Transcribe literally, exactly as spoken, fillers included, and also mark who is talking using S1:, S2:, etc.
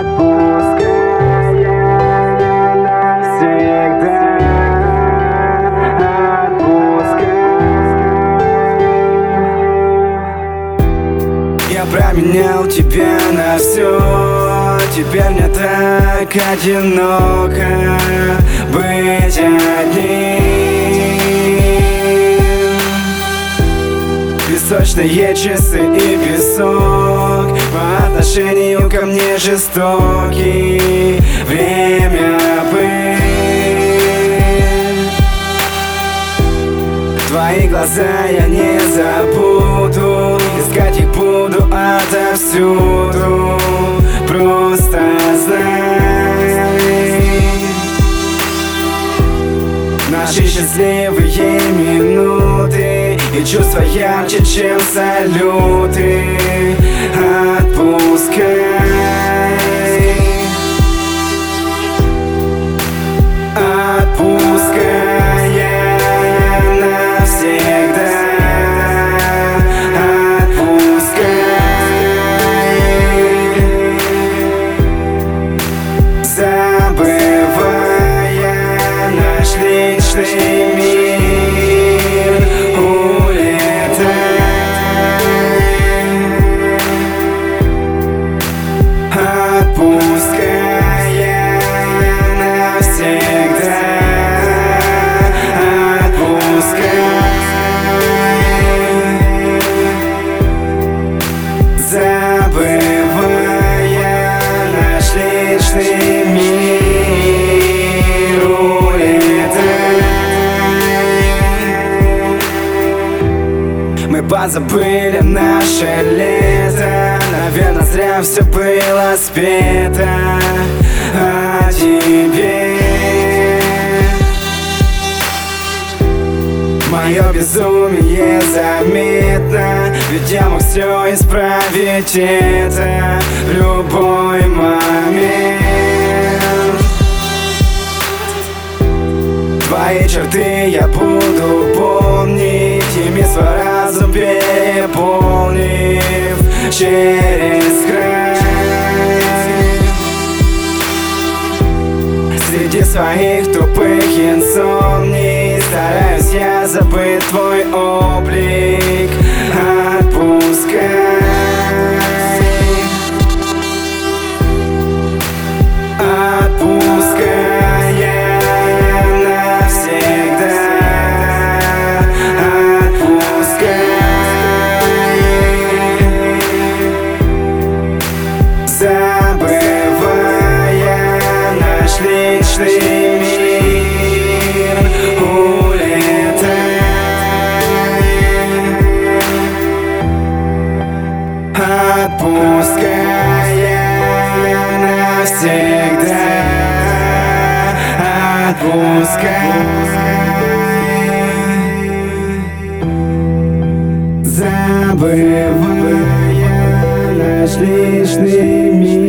S1: Я променял тебя на все. Теперь мне так одиноко быть одним. Песочные часы и песок по отношению ко мне жестокий. Время быть. Твои глаза я не забуду, искать их буду отовсюду. Просто знай, наши счастливые минуты и чувства ярче, чем салюты. Отпускай, отпускай навсегда. Личный мир, улетай, отпускай навсегда, отпускай, забывая наш личный мир. Мы позабыли наше лето, наверное, зря все было спето о тебе. Мое безумие заметно, ведь я мог все исправить это в любой момент. Твои черты я буду помнить, ими свой разум переполнив через край. Среди своих тупых инсомний стараюсь я забыть твой облик. Отпускай, отпускай личный мир, улетай, отпускай навсегда, отпускай, забывая наш личный мир.